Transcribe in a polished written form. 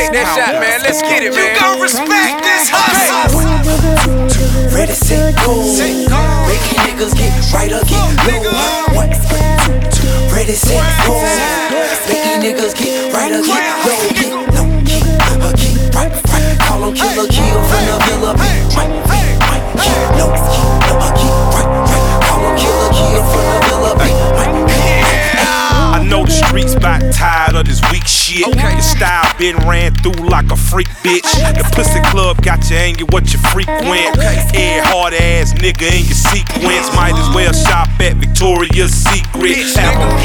take that shot, man. Let's get it, man. You gon' respect this hustle. Ready, set, go. Making niggas get right or get low. 1, 2, ready, set, go. Making niggas get right or get low. Get low, get right. Call on killer, kill from the villa. Right, get low, get right. Call on killer, kill from the villa. I know the streets about tired of this weak shit. Your style been ran through like a freak bitch. The pussy club got you hanging what you frequent. Every hard ass nigga in your sequence. Might as well shop at Victoria's Secret. Have them